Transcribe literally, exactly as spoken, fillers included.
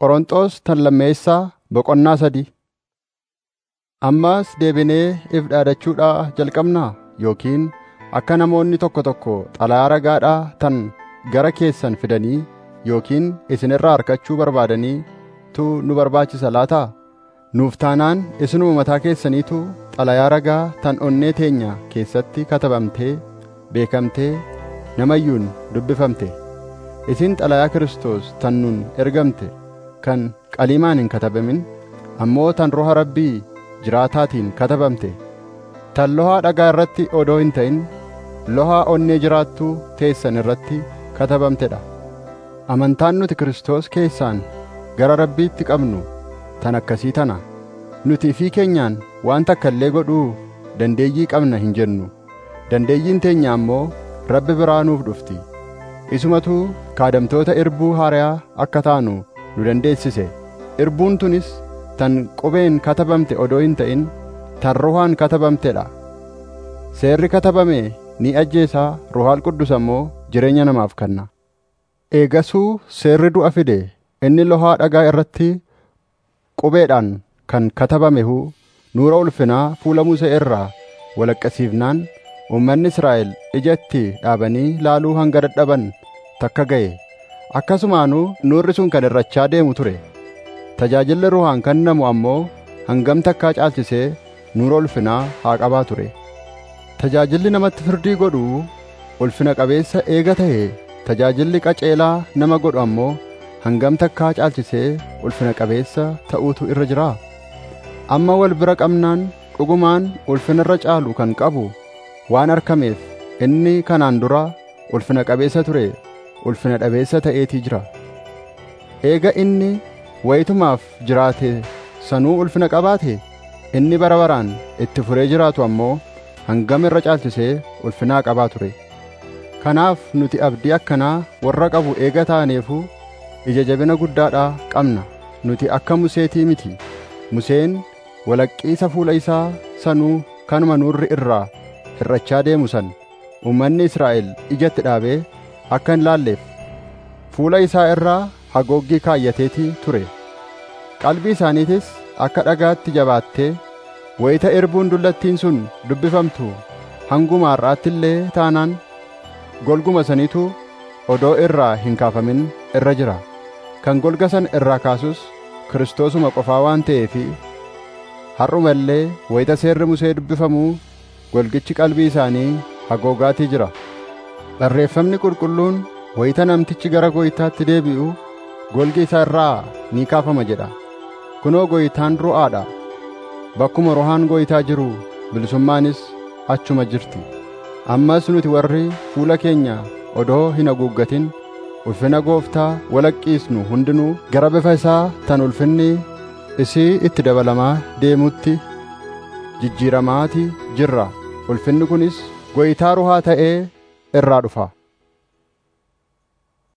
Qorontos tan lammeessaa boqonnaa sadii. Ammas deebinee if dhaadachuudhaa jalqabnaa yookiin akka namoonni tokko tokko xalayaa ragaadhaa tan gara keessan fidanii yookiin isin irraa harkachuu barbaadanii tu nu barbaachisa laataa? Nuuf taanaan isinuma mataa keessaniitu xalayaa ragaa tan onnee teenya keessatti katabamtee beekamtee namayyuun dubbifamte. Isin xalayaa Kiristoos tan nun ergamte kan qaliimaan hin katabamin ammoo tan Roha Rabbii jiraataatiin katabamte, tan lohaa dhagaa irratti odoo hin ta'in lohaa onnee jiraattuu teessan irratti katabamtedha. Amantaan nuti Kiristoos keessaan gara Rabbiitti qabnu tan akkasii tana. Nuti ifii keenyaan waan takka illee godhuu dandeeyyii qabna hin jennu. Dandeeyyiin teenya ammoo Rabbi biraa nuuf dhufti. Isumatu kaadamtoota irbuu haariyaa akka taanu nu dandeessise. Irbuun tunis tan qubeen katabamte odoo hin ta'in tan Ruhaan katabamtedha. Seerri katabame ni ajjeesaa, Ruhaal Quddus ammoo jireenya namaaf kenna. Eegasuu seerri du'a fide, inni lohaa dhagaa irratti qubeedhaan kan katabamehu nuura ulfinaa fuula Musee irraa walaqqasiifnaan uummanni Israa'el ija itti dhaabanii laaluu hanga dadhaban takka ga'e. Akkasumaanuu nuurri sun kan irrachaa deemu ture. Tajaajilli Ruhaan kennamu ammoo hangam takkaa caalchisee nuura ulfinaa haa qabaa ture. Tajaajilli namatti firdii godhu ulfina qabeessa eega ta'e, tajaajilli qaceelaa nama godhu ammoo hangam takkaa caalchisee ulfina qabeessa ta'uutu irra jira. Amma wal bira qabnaan dhugumaan ulfina irra caalu kan qabu waan argameef inni kanaan dura ulfina qabeessa ture, ulfina dhabeessa ta'eetii jira. Eega inni wayitumaaf jiraate sanuu ulfina qabaate, inni bara baraan itti furee jiraatu ammoo hangam irra caalchisee ulfinaa qabaa ture. Kanaaf nuti abdii akkanaa warra qabu eega taaneefu ija jabina guddaadhaa qabna. Nuti akka Museetii miti. Museen walaqqiisa fuula isaa sanuu kanuma nuurri irraa hirrachaa deemu san uummanni Israa'el ijatti dhaabee akka hin laalleef fuula isaa irraa haguuggii kaayyateetii ture. Qalbii isaaniitis akka dhagaatti jabaattee wayita irbuun dullattiin sun dubbifamtu hanguma har'aatti illee taanaan golguma saniitu odoo irraa hin kaafamin irra jira. Kan golga san irraa kaasus Kiristoosuma qofaa waan ta'eefi har'uma illee wayita seerri Musee dubbifamuu golgichi qalbii isaanii haguugaatii jira. Barreeffamni qulqulluun wayita namtichi gara Gooytaatti deebi'u golgi isaa irraa ni kaafama jedha. Kunoo Gooytaan Ruhaadha. Bakkuma Ruhaan Gooytaa jiru bilisummaanis achuma jirti. Ammas nuti warri fuula keenya odoo hin haguuggatin ulfina Gooftaa walaqqiisnu hundinuu gara bifa isaa tan ulfinni isii itti dabalamaa deemutti jijjiiramaatii jirra. Ulfinni kunis Gooytaa Ruhaa ta'ee irraa dhufa.